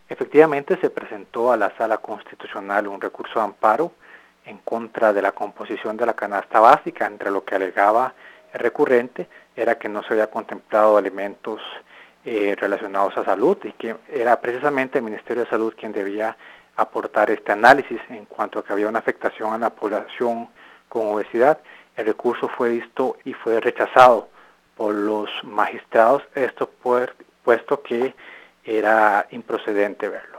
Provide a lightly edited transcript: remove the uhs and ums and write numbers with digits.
Efectivamente, se presentó a la Sala Constitucional un recurso de amparo en contra de la composición de la canasta básica. Entre lo que alegaba el recurrente era que no se había contemplado elementos relacionados a salud y que era precisamente el Ministerio de Salud quien debía aportar este análisis en cuanto a que había una afectación a la población con obesidad. El recurso fue visto y fue rechazado por los magistrados, puesto que era improcedente verlo.